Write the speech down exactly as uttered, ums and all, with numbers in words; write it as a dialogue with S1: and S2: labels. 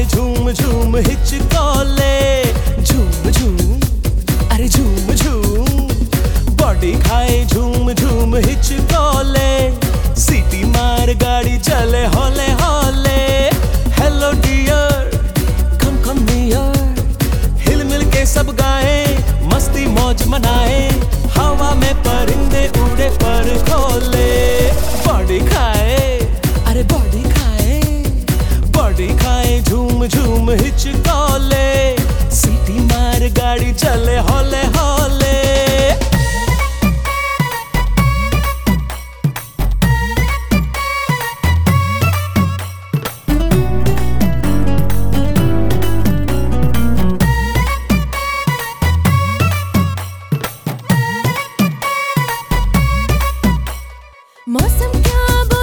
S1: खाए झूम झूम हिचकोले, झूम झूम अरे झूम झूम। बॉडी खाए झूम झूम हिचकोले, सीटी मार गाड़ी चले हौले हौले। Hello dear come come near, हिल मिल के सब गाए मस्ती मौज मनाए, हवा में परिंदे उड़े पर खोले। बॉडी खाए अरे बॉडी खाए, बॉडी खाए झूम झूम हिचकोले, सीटी मार गाड़ी चले हौले हौले।
S2: मौसम क्या